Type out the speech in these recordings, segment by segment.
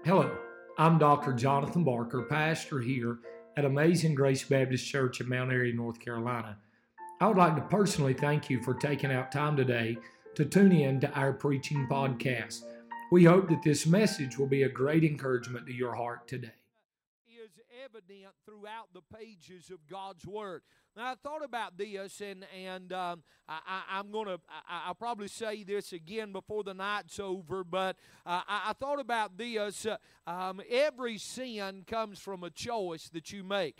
Hello, I'm Dr. Jonathan Barker, pastor here at Amazing Grace Baptist Church in Mount Airy, North Carolina. I would like to personally thank you for taking out time today to tune in to our preaching podcast. We hope that this message will be a great encouragement to your heart today. Is evident throughout the pages of God's Word. Now, I thought about this, and I'll probably say this again before the night's over, but I thought about this. Every sin comes from a choice that you make.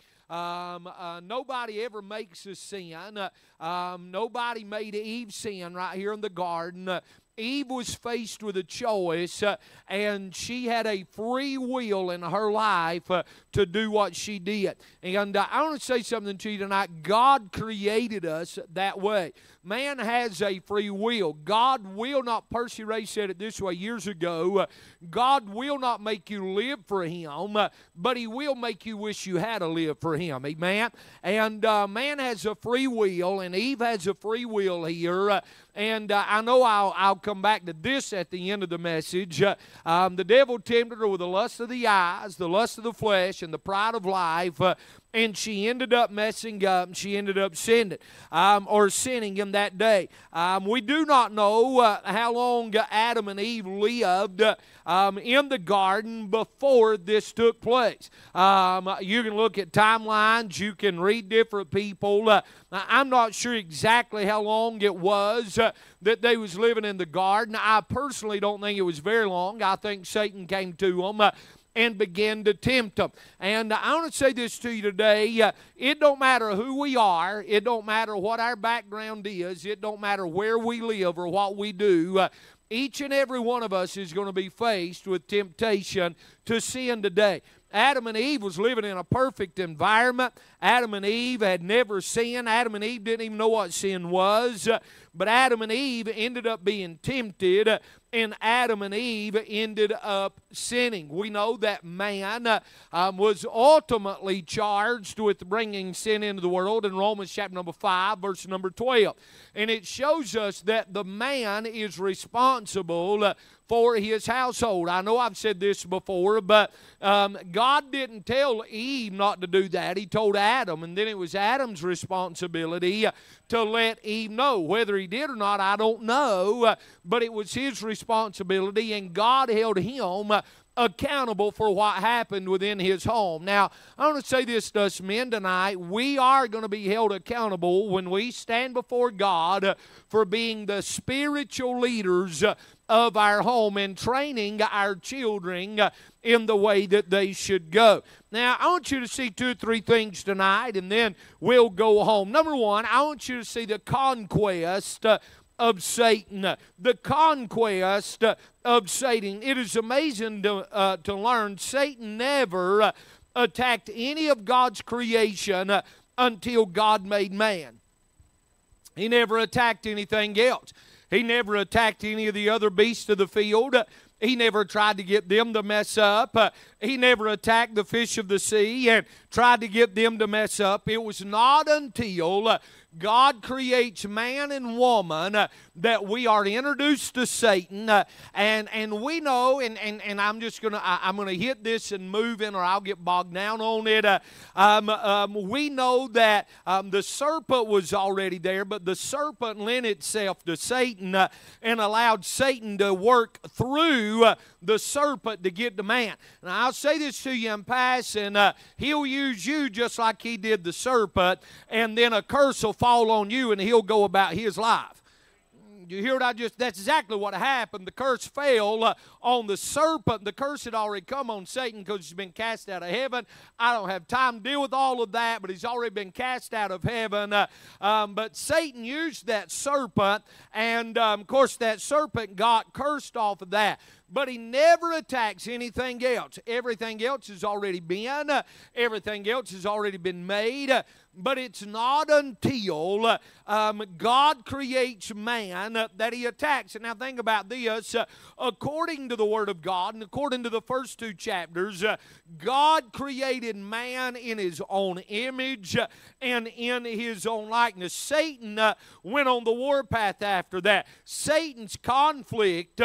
Nobody ever makes a sin. Nobody made Eve sin right here in the garden. Eve was faced with a choice, and she had a free will in her life to do what she did. And I want to say something to you tonight. God created us that way. Man has a free will. God will not, Percy Ray said it this way years ago, God will not make you live for Him, but He will make you wish you had to live for Him. Amen? And man has a free will, and Eve has a free will here. And I know I'll come back to this at the end of the message. The devil tempted her with the lust of the eyes, the lust of the flesh, and the pride of life. And she ended up messing up, and she ended up sinning in that day. We do not know how long Adam and Eve lived in the garden before this took place. You can look at timelines. You can read different people. I'm not sure exactly how long it was that they was living in the garden. I personally don't think it was very long. I think Satan came to them and began to tempt them. And I want to say this to you today. It don't matter who we are. It don't matter what our background is. It don't matter where we live or what we do. Each and every one of us is going to be faced with temptation to sin today. Adam and Eve was living in a perfect environment. Adam and Eve had never sinned. Adam and Eve didn't even know what sin was. But Adam and Eve ended up being tempted, and Adam and Eve ended up sinning. We know that man was ultimately charged with bringing sin into the world in Romans chapter number 5, verse number 12. And it shows us that the man is responsible for his household. I know I've said this before, but God didn't tell Eve not to do that. He told Adam, and then it was Adam's responsibility to let Eve know. Whether he did or not, I don't know, but it was his responsibility, and God held him accountable for what happened within his home. Now, I want to say this to us men tonight. We are going to be held accountable when we stand before God for being the spiritual leaders of our home and training our children in the way that they should go. Now, I want you to see 2 or 3 things tonight, and then we'll go home. Number one, I want you to see the conquest of Satan. The conquest of Satan. It is amazing to learn Satan never attacked any of God's creation until God made man. He never attacked anything else. He never attacked any of the other beasts of the field. He never tried to get them to mess up. He never attacked the fish of the sea and tried to get them to mess up. It was not until God creates man and woman that we are introduced to Satan, and we know, and I'm just gonna hit this and move in, or I'll get bogged down on it. We know that the serpent was already there, but the serpent lent itself to Satan and allowed Satan to work through the serpent to get to man. Now, I'll say this to you in passing. He'll use you just like he did the serpent, and then a curse will fall on you, and he'll go about his life. You hear what that's exactly what happened. The curse fell on the serpent. The curse had already come on Satan because he's been cast out of heaven. I don't have time to deal with all of that, but he's already been cast out of heaven. But Satan used that serpent, and of course that serpent got cursed off of that. But he never attacks anything else. Everything else has already been. Everything else has already been made. But it's not until God creates man that he attacks. And now think about this. According to the Word of God, and according to the first 2 chapters, God created man in his own image and in his own likeness. Satan went on the warpath after that. Satan's conflict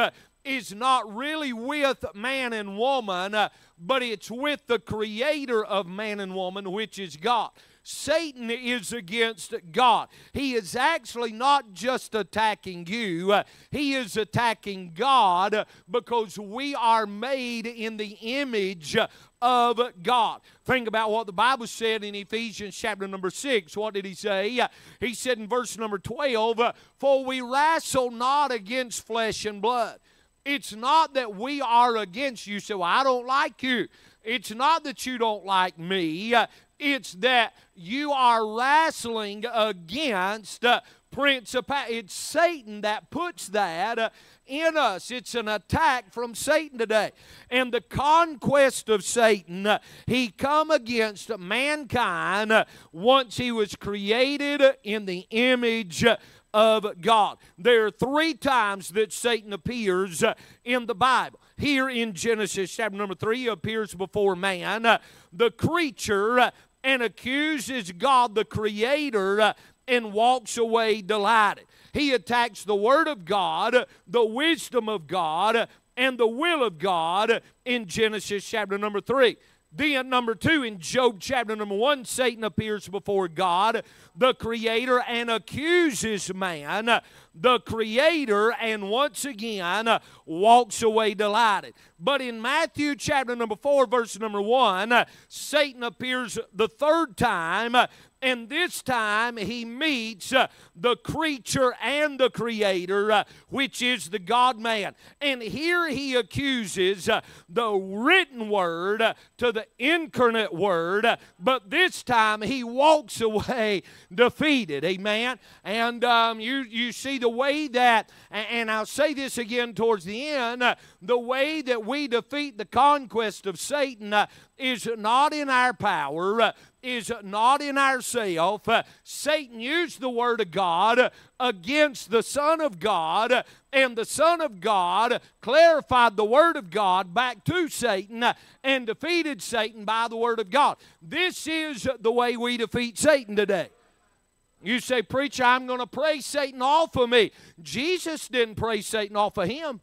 is not really with man and woman, but it's with the creator of man and woman, which is God. Satan is against God. He is actually not just attacking you, he is attacking God, because we are made in the image of God. Think about what the Bible said in Ephesians chapter number 6. What did he say? He said in verse number 12, "For we wrestle not against flesh and blood." It's not that we are against you. So I don't like you. It's not that you don't like me. It's that you are wrestling against principality. It's Satan that puts that in us. It's an attack from Satan today. And the conquest of Satan, he come against mankind once he was created in the image of God. There are 3 times that Satan appears in the Bible. Here in Genesis chapter number 3, he appears before man, the creature, and accuses God, the creator, and walks away delighted. He attacks the Word of God, the wisdom of God, and the will of God in Genesis chapter number 3. Then, number 2, in Job chapter number 1, Satan appears before God, the creator, and accuses man, the creator, and once again walks away delighted. But in Matthew chapter number 4, verse number 1, Satan appears the 3rd time, and this time he meets the creature and the creator, which is the God-man. And here he accuses the written word to the incarnate word, but this time he walks away defeated. Amen? And you see the way that, and I'll say this again towards the end, the way that we defeat the conquest of Satan is not in our power, is not in ourself. Satan used the Word of God against the Son of God, and the Son of God clarified the Word of God back to Satan and defeated Satan by the Word of God. This is the way we defeat Satan today. You say, "Preacher, I'm going to pray Satan off of me." Jesus didn't pray Satan off of him.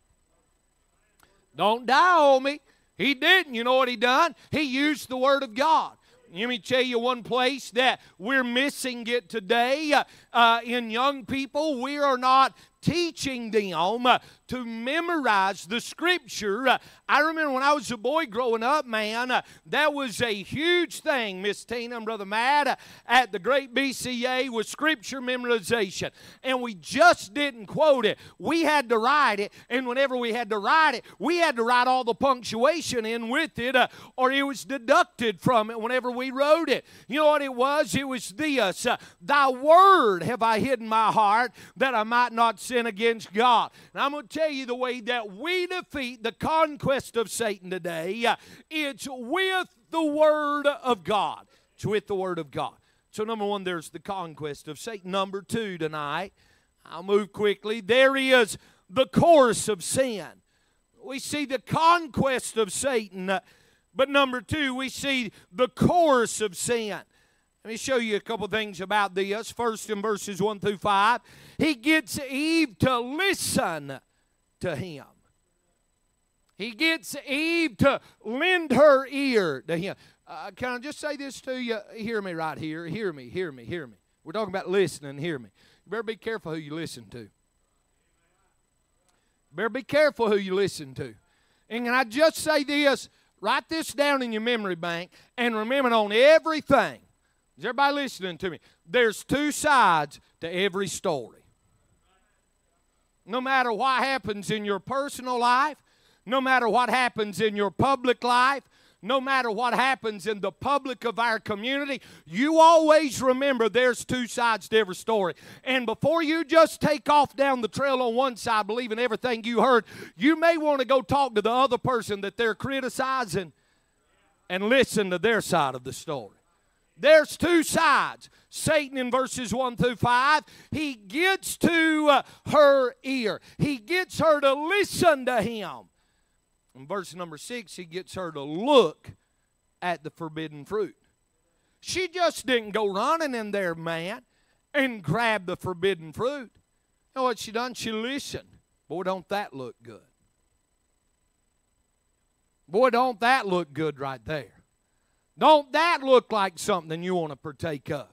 Don't die on me. He didn't. You know what he done? He used the Word of God. Let me tell you one place that we're missing it today in young people. We are not teaching them to memorize the Scripture. I remember when I was a boy growing up, man, that was a huge thing, Miss Tina and Brother Matt, at the great BCA with Scripture memorization. And we just didn't quote it. We had to write it, and whenever we had to write it, we had to write all the punctuation in with it, or it was deducted from it whenever we wrote it. You know what it was? It was this: "Thy word have I hid in my heart, that I might not sin against God." And I'm going to tell you the way that we defeat the conquest of Satan today. It's with the Word of God. It's with the Word of God. So number 1, there's the conquest of Satan. Number 2 tonight, I'll move quickly, there is the course of sin. We see the conquest of Satan, but number 2, we see the course of sin. Let me show you a couple things about this. First, in verses 1 through 5, he gets Eve to listen to him. He gets Eve to lend her ear to him. Can I just say this to you? Hear me right here. Hear me, hear me, hear me. We're talking about listening. Hear me. You better be careful who you listen to. Better be careful who you listen to. And can I just say this? Write this down in your memory bank and remember, on everything, is everybody listening to me? There's 2 sides to every story. No matter what happens in your personal life, no matter what happens in your public life, no matter what happens in the public of our community, you always remember there's 2 sides to every story. And before you just take off down the trail on one side, believing everything you heard, you may want to go talk to the other person that they're criticizing and listen to their side of the story. There's 2 sides. Satan, in verses 1 through 5, he gets to her ear. He gets her to listen to him. In verse number 6, he gets her to look at the forbidden fruit. She just didn't go running in there, man, and grab the forbidden fruit. You know what she done? She listened. Boy, don't that look good. Boy, don't that look good right there. Don't that look like something you want to partake of?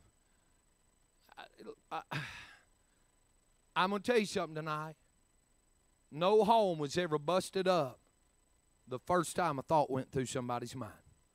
I'm going to tell you something tonight. No home was ever busted up the first time a thought went through somebody's mind.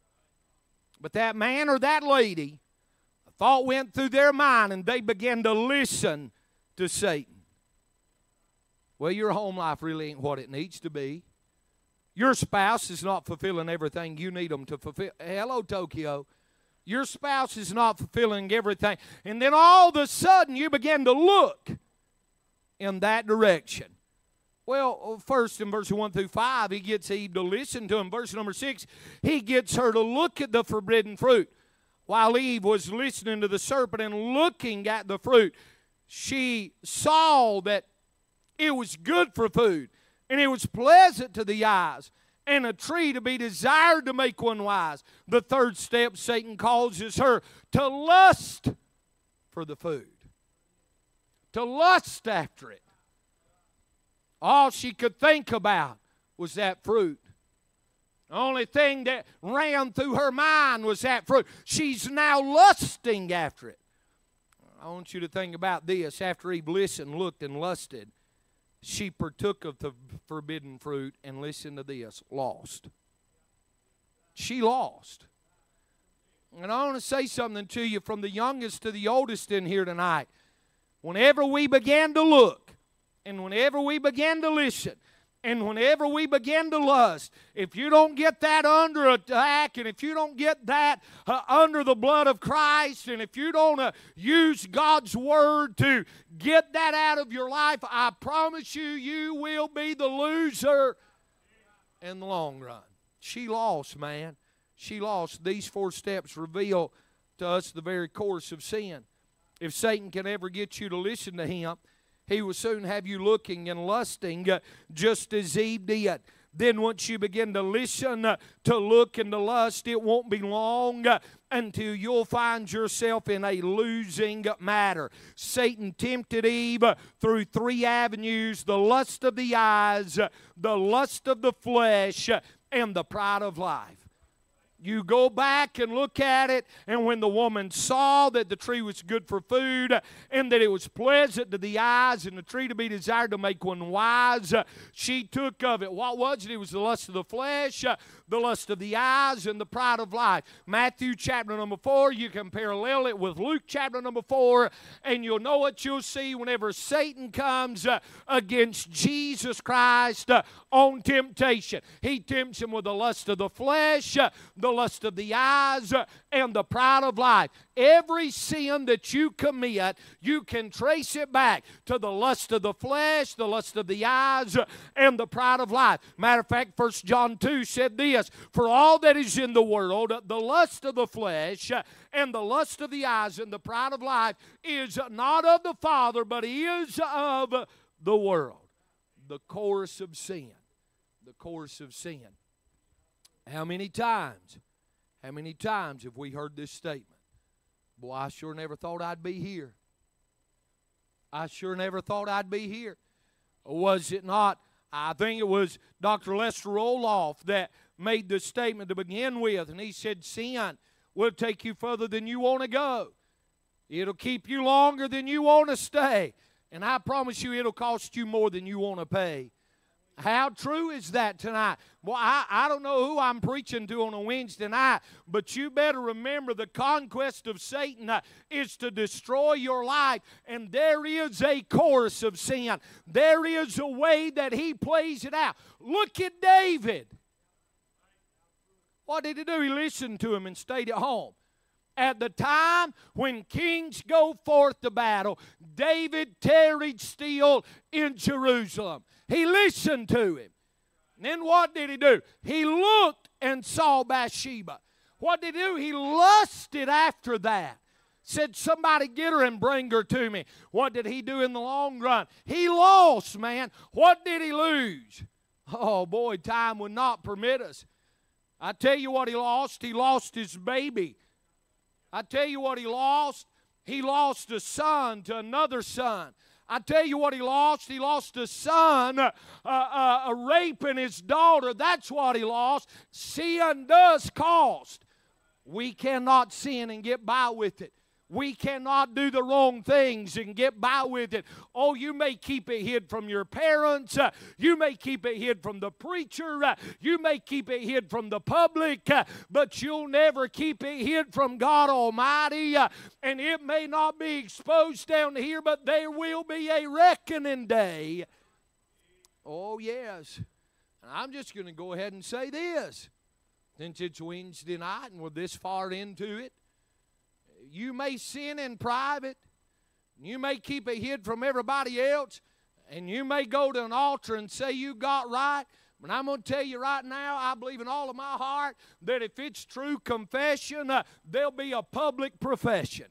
But that man or that lady, a thought went through their mind and they began to listen to Satan. Well, your home life really ain't what it needs to be. Your spouse is not fulfilling everything you need them to fulfill. Hello, Tokyo. Your spouse is not fulfilling everything. And then all of a sudden you begin to look in that direction. Well, first in verse 1 through 5, he gets Eve to listen to him. Verse number 6, he gets her to look at the forbidden fruit. While Eve was listening to the serpent and looking at the fruit, she saw that it was good for food, and it was pleasant to the eyes, and a tree to be desired to make one wise. The third step, Satan causes her to lust for the food, to lust after it. All she could think about was that fruit. The only thing that ran through her mind was that fruit. She's now lusting after it. I want you to think about this. After Eve listened, looked, and lusted, she partook of the forbidden fruit, and listen to this, lost. She lost. And I want to say something to you from the youngest to the oldest in here tonight. Whenever we began to look, and whenever we began to listen, and whenever we begin to lust, if you don't get that under attack, and if you don't get that under the blood of Christ, and if you don't use God's Word to get that out of your life, I promise you, you will be the loser in the long run. She lost, man. She lost. These 4 steps reveal to us the very course of sin. If Satan can ever get you to listen to him, he will soon have you looking and lusting just as Eve did. Then once you begin to listen, to look and to lust, it won't be long until you'll find yourself in a losing matter. Satan tempted Eve through 3 avenues: the lust of the eyes, the lust of the flesh, and the pride of life. You go back and look at it, and when the woman saw that the tree was good for food and that it was pleasant to the eyes and the tree to be desired to make one wise, she took of it. What was it? It was the lust of the flesh, the lust of the eyes, and the pride of life. Matthew chapter number 4, you can parallel it with Luke chapter number 4, and you'll know what you'll see whenever Satan comes against Jesus Christ on temptation. He tempts him with the lust of the flesh, the lust of the eyes, and the pride of life. Every sin that you commit, you can trace it back to the lust of the flesh, the lust of the eyes, and the pride of life. Matter of fact, 1 John 2 said this: for all that is in the world, the lust of the flesh and the lust of the eyes and the pride of life is not of the Father, but is of the world. The course of sin. The course of sin. How many times have we heard this statement? Boy, I sure never thought I'd be here. I sure never thought I'd be here. Was it not, I think it was Dr. Lester Roloff that made the statement to begin with, and he said, sin will take you further than you want to go. It'll keep you longer than you want to stay. And I promise you it'll cost you more than you want to pay. How true is that tonight? Well, I don't know who I'm preaching to on a Wednesday night, but you better remember the conquest of Satan is to destroy your life, and there is a course of sin. There is a way that he plays it out. Look at David. What did he do? He listened to him and stayed at home. At the time when kings go forth to battle, David tarried still in Jerusalem. He listened to him. And then what did he do? He looked and saw Bathsheba. What did he do? He lusted after that. Said, somebody get her and bring her to me. What did he do in the long run? He lost, man. What did he lose? Oh, boy, time would not permit us. I tell you what he lost. He lost his baby. I tell you what he lost. He lost a son to another son. I tell you what he lost. He lost a son raping his daughter. That's what he lost. Sin does cost. We cannot sin and get by with it. We cannot do the wrong things and get by with it. Oh, you may keep it hid from your parents. You may keep it hid from the preacher. You may keep it hid from the public. But you'll never keep it hid from God Almighty. And it may not be exposed down here, but there will be a reckoning day. Oh, yes. And I'm just going to go ahead and say this. Since it's Wednesday night and we're this far into it, you may sin in private. You may keep it hid from everybody else. And you may go to an altar and say you got right. But I'm going to tell you right now, I believe in all of my heart that if it's true confession, there'll be a public profession.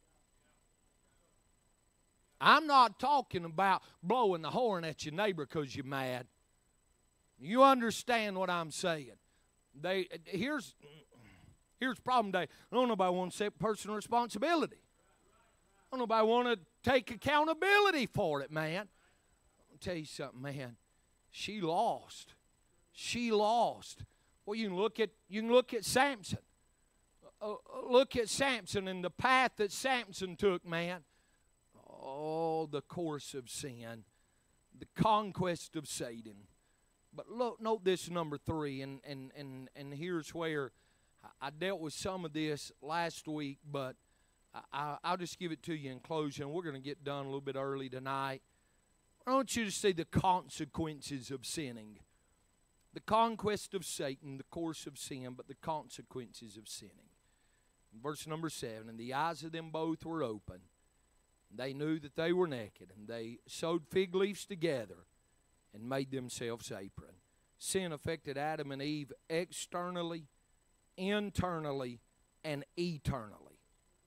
I'm not talking about blowing the horn at your neighbor because you're mad. You understand what I'm saying. Here's the problem today. Don't nobody want to take personal responsibility. Don't nobody want to take accountability for it, man. I'll tell you something, man. She lost. She lost. Well, you can look at Samson. Look at Samson and the path that Samson took, man. Oh, the course of sin, the conquest of Satan. But look, note this number 3, and here's where I dealt with some of this last week, but I'll just give it to you in closing. We're going to get done a little bit early tonight. I want you to see the consequences of sinning. The conquest of Satan, the course of sin, but the consequences of sinning. Verse number 7, and the eyes of them both were open. They knew that they were naked, and they sewed fig leaves together and made themselves aprons. Sin affected Adam and Eve externally, internally, and eternally.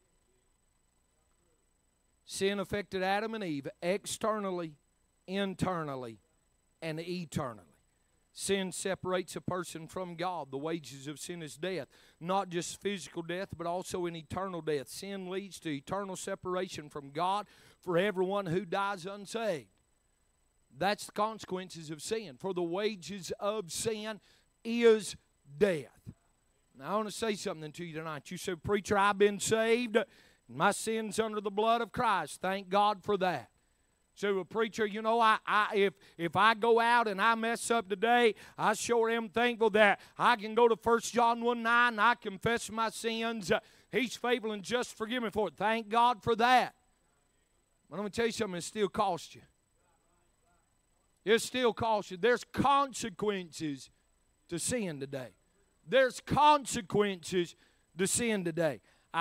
Sin affected Adam and Eve externally, internally, and eternally. Sin separates a person from God. The wages of sin is death. Not just physical death, but also an eternal death. Sin leads to eternal separation from God for everyone who dies unsaved. That's the consequences of sin. For the wages of sin is death. Now, I want to say something to you tonight. You say, preacher, I've been saved. My sin's under the blood of Christ. Thank God for that. So, well, preacher, you know, if I go out and I mess up today, I sure am thankful that I can go to 1 John 1:9 and I confess my sins. He's faithful and just to forgive me for it. Thank God for that. But I'm going to tell you something, it still costs you. It still costs you. There's consequences to sin today. There's consequences to sin today.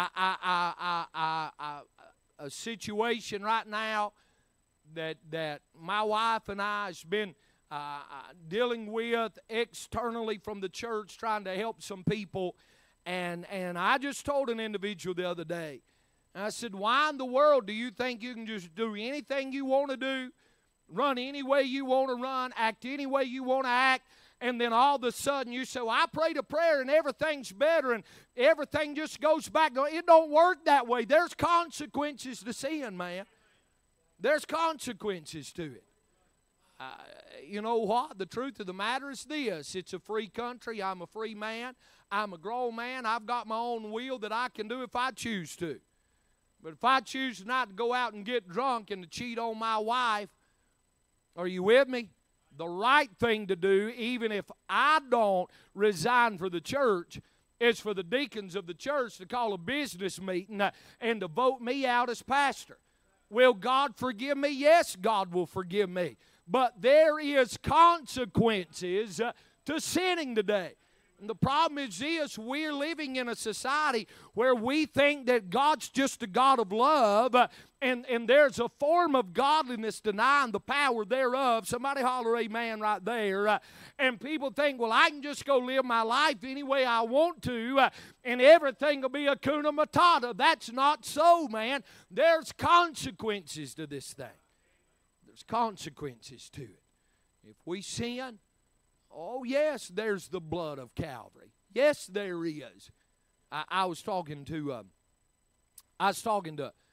A situation right now that my wife and I has been dealing with externally from the church, trying to help some people. And I just told an individual the other day, and I said, why in the world do you think you can just do anything you want to do, run any way you want to run, act any way you want to act, and then all of a sudden you say, well, I prayed a prayer and everything's better and everything just goes back. It don't work that way. There's consequences to sin, man. There's consequences to it. You know what? The truth of the matter is this. It's a free country. I'm a free man. I'm a grown man. I've got my own will that I can do if I choose to. But if I choose not to go out and get drunk and to cheat on my wife, are you with me? The right thing to do, even if I don't resign for the church, is for the deacons of the church to call a business meeting and to vote me out as pastor. Will God forgive me? Yes, God will forgive me. But there is consequences to sinning today. And the problem is this, we're living in a society where we think that God's just a God of love, and there's a form of godliness denying the power thereof. Somebody holler amen right there. And people think, well, I can just go live my life any way I want to, and everything will be hakuna matata. That's not so, man. There's consequences to this thing. There's consequences to it. If we sin, oh, yes, there's the blood of Calvary. Yes, there is. I was talking to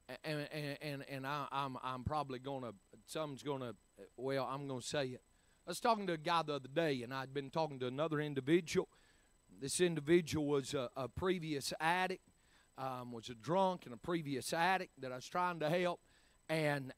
And I'm probably gonna, someone's gonna, well, I'm gonna say it. I was talking to a guy the other day, and I'd been talking to another individual. This individual was a previous addict, was a drunk and a previous addict that I was trying to help, and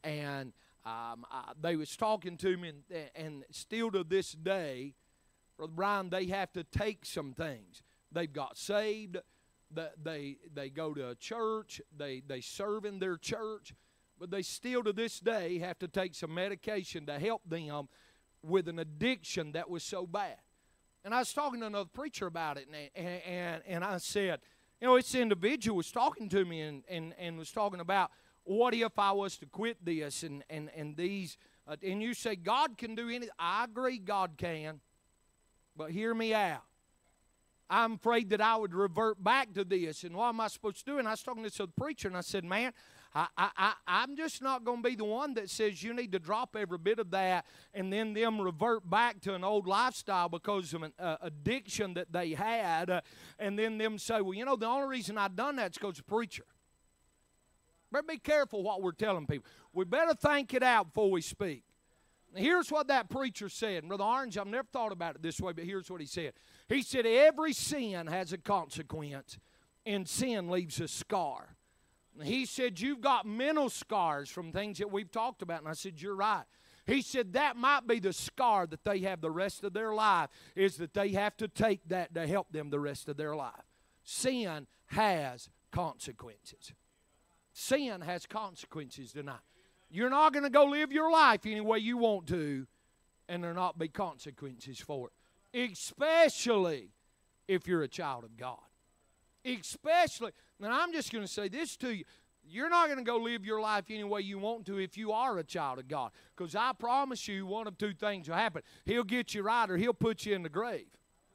they was talking to me, and still to this day, Brother Brian, they have to take some things. They've got saved. They go to a church, they serve in their church, but they still to this day have to take some medication to help them with an addiction that was so bad. And I was talking to another preacher about it, and I said, you know, this individual was talking to me and was talking about, what if I was to quit this and these, and you say God can do anything. I agree God can, but hear me out. I'm afraid that I would revert back to this, and what am I supposed to do? And I was talking to this other preacher, and I said, man, I'm just not going to be the one that says you need to drop every bit of that and then them revert back to an old lifestyle because of an addiction that they had, and then them say, well, you know, the only reason I done that is because of the preacher. Better be careful what we're telling people. We better think it out before we speak. Here's what that preacher said. Brother Orange, I've never thought about it this way, but here's what he said. He said, every sin has a consequence, and sin leaves a scar. He said, you've got mental scars from things that we've talked about. And I said, you're right. He said, that might be the scar that they have the rest of their life, is that they have to take that to help them the rest of their life. Sin has consequences. Sin has consequences tonight. You're not going to go live your life any way you want to, and there not be consequences for it. Especially if you're a child of God. Especially, now I'm just going to say this to you. You're not going to go live your life any way you want to if you are a child of God. Because I promise you, one of two things will happen. He'll get you right, or he'll put you in the grave.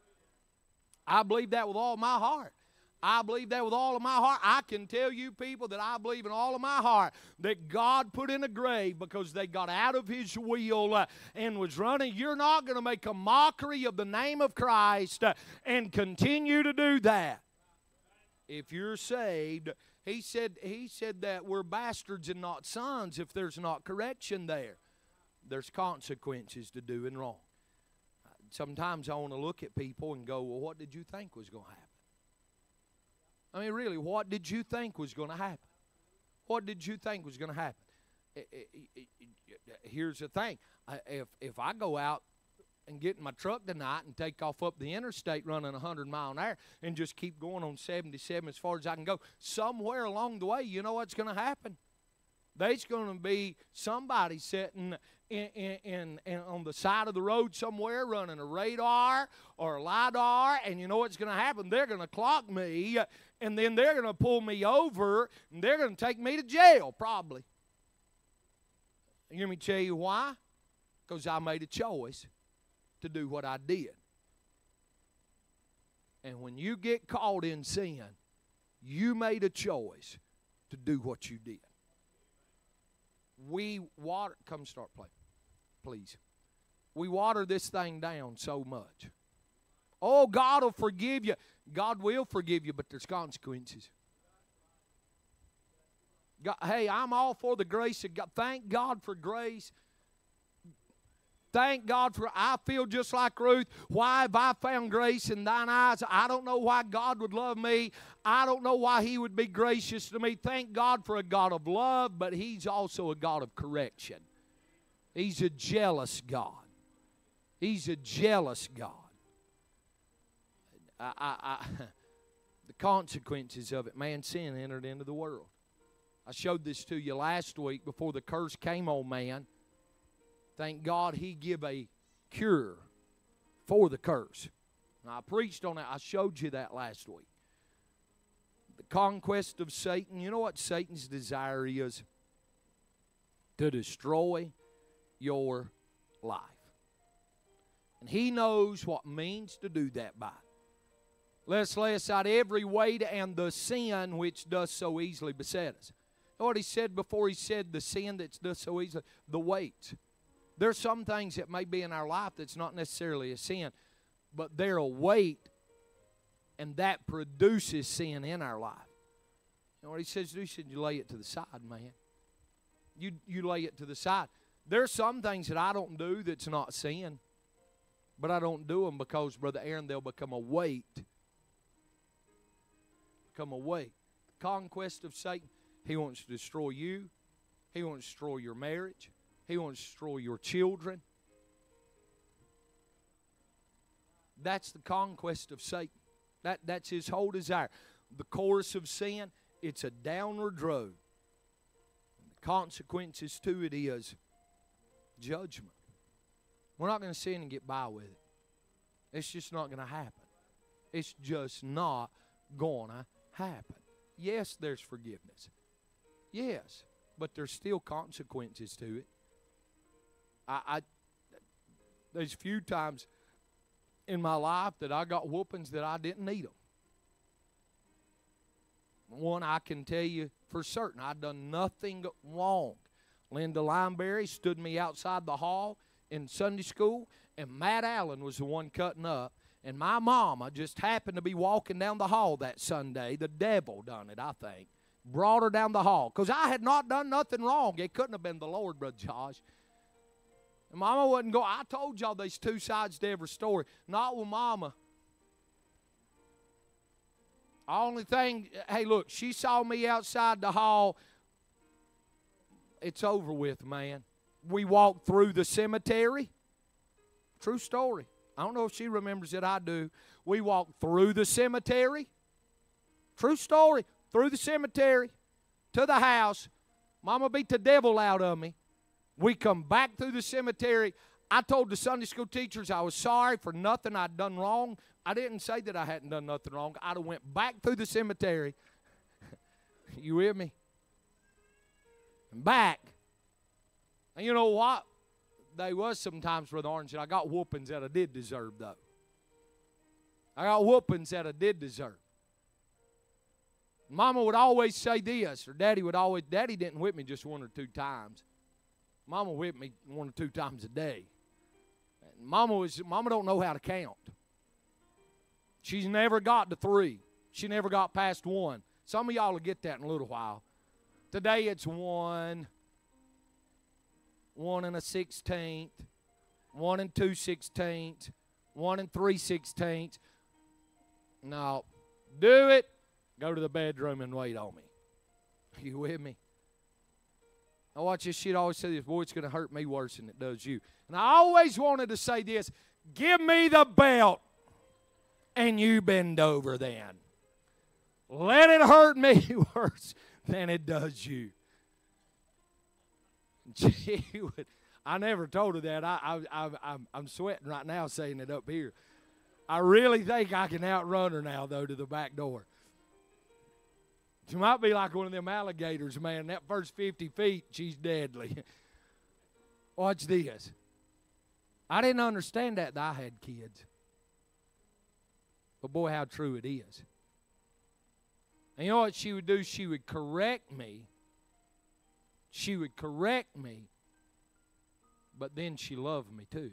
I believe that with all my heart. I believe that with all of my heart. I can tell you people that I believe in all of my heart that God put in a grave because they got out of His will and was running. You're not going to make a mockery of the name of Christ and continue to do that. If you're saved, he said that we're bastards and not sons if there's not correction there. There's consequences to doing wrong. Sometimes I want to look at people and go, well, what did you think was going to happen? I mean, really, what did you think was going to happen? What did you think was going to happen? Here's the thing. If I go out and get in my truck tonight and take off up the interstate running 100 miles an hour and just keep going on 77 as far as I can go, somewhere along the way, you know what's going to happen? There's going to be somebody sitting in on the side of the road somewhere running a radar or a LiDAR, and you know what's going to happen? They're going to clock me, and then they're going to pull me over, and they're going to take me to jail, probably. You hear me tell you why? Because I made a choice to do what I did. And when you get caught in sin, you made a choice to do what you did. Come start playing, please. We water this thing down so much. Oh, God will forgive you. God will forgive you, but there's consequences. God, hey, I'm all for the grace of God. Thank God for grace. Thank God for, I feel just like Ruth. Why have I found grace in thine eyes? I don't know why God would love me. I don't know why He would be gracious to me. Thank God for a God of love, but He's also a God of correction. He's a jealous God. He's a jealous God. The consequences of it, man, sin entered into the world. I showed this to you last week before the curse came on man. Thank God He give a cure for the curse. Now, I preached on that. I showed you that last week. The conquest of Satan. You know what Satan's desire is? To destroy your life. And he knows what means to do that by. Let's lay aside every weight and the sin which does so easily beset us. You know what he said before he said the sin that does so easily? The weight. There's some things that may be in our life that's not necessarily a sin, but they're a weight, and that produces sin in our life. You know what he says do? He said, you lay it to the side, man. You lay it to the side. There's some things that I don't do that's not sin. But I don't do them because, Brother Aaron, they'll become a weight. Become a weight. The conquest of Satan, he wants to destroy you. He wants to destroy your marriage. He wants to destroy your children. That's the conquest of Satan. That's his whole desire. The course of sin, it's a downward road. The consequences to it is judgment. We're not going to sin and get by with it. It's just not going to happen. It's just not going to happen. Yes, there's forgiveness. Yes, but there's still consequences to it. There's few times in my life that I got whoopings that I didn't need them. One, I can tell you for certain, I'd done nothing wrong. Linda Lineberry stood me outside the hall in Sunday school, and Matt Allen was the one cutting up. And my mama just happened to be walking down the hall that Sunday. The devil done it, I think. Brought her down the hall. Because I had not done nothing wrong. It couldn't have been the Lord, Brother Josh. And Mama wouldn't go. I told y'all there's two sides to every story. Not with Mama. The only thing, hey, look, she saw me outside the hall. It's over with, man. We walked through the cemetery. True story. I don't know if she remembers it. I do. We walked through the cemetery. True story. Through the cemetery to the house. Mama beat the devil out of me. We come back through the cemetery. I told the Sunday school teachers I was sorry for nothing I'd done wrong. I didn't say that I hadn't done nothing wrong. I'd have went back through the cemetery. You with me? And back. And you know what? There was sometimes, Brother Orange, that I got whoopings that I did deserve, though. I got whoopings that I did deserve. Mama would always say this, or Daddy didn't whip me just one or two times. Mama whipped me one or two times a day. Mama don't know how to count. She's never got to 3. She never got past 1. Some of y'all will get that in a little while. Today it's 1 1 1/16, 1 2/16, 1 3/16. No, do it. Go to the bedroom and wait on me. Are you with me? I watch this shit always say this, boy, it's going to hurt me worse than it does you. And I always wanted to say this, give me the belt and you bend over then. Let it hurt me worse than it does you. I never told her that. I'm sweating right now saying it up here. I really think I can outrun her now, though, to the back door. She might be like one of them alligators, man. That first 50 feet, she's deadly. Watch this. I didn't understand that I had kids. But boy, how true it is. And you know what she would do? She would correct me. She would correct me. But then she loved me too.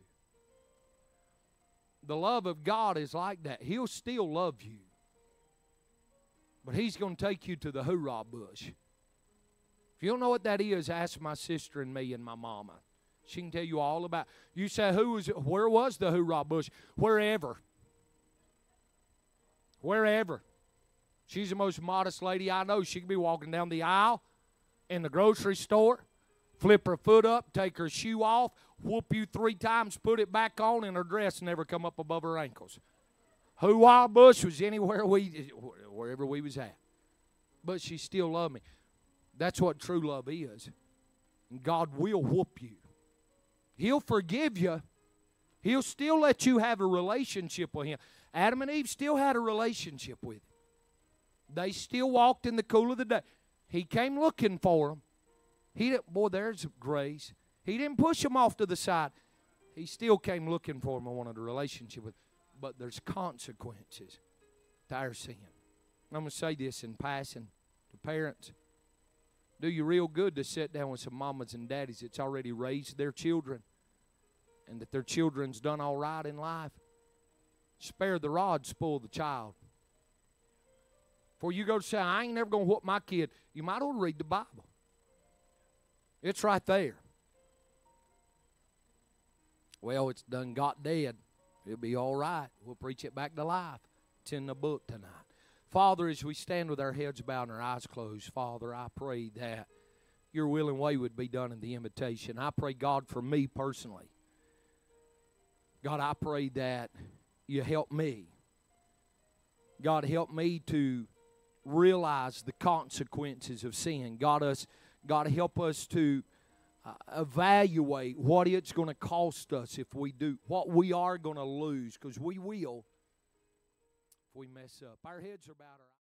The love of God is like that. He'll still love you. But He's going to take you to the hoorah bush. If you don't know what that is, ask my sister and me and my mama. She can tell you all about it. You say, where was the hoorah bush? Wherever. Wherever. She's the most modest lady I know. She could be walking down the aisle in the grocery store, flip her foot up, take her shoe off, whoop you 3 times, put it back on, and her dress never come up above her ankles. Hoorah bush was wherever we was at. But she still loved me. That's what true love is. And God will whoop you. He'll forgive you. He'll still let you have a relationship with Him. Adam and Eve still had a relationship with Him. They still walked in the cool of the day. He came looking for them. Boy, there's grace. He didn't push them off to the side. He still came looking for them and wanted a relationship with them. But there's consequences to our sin. I'm going to say this in passing to parents. Do you real good to sit down with some mamas and daddies that's already raised their children and that their children's done all right in life. Spare the rod, spoil the child. Before you go to say, I ain't never going to whoop my kid, you might ought to read the Bible. It's right there. Well, it's done got dead. It'll be all right. We'll preach it back to life. It's in the book tonight. Father, as we stand with our heads bowed and our eyes closed, Father, I pray that your will and way would be done in the invitation. I pray, God, for me personally. God, I pray that you help me. God, help me to realize the consequences of sin. God, help us to evaluate what it's going to cost us if we do, what we are going to lose, because we will if we mess up. Our heads are bowed.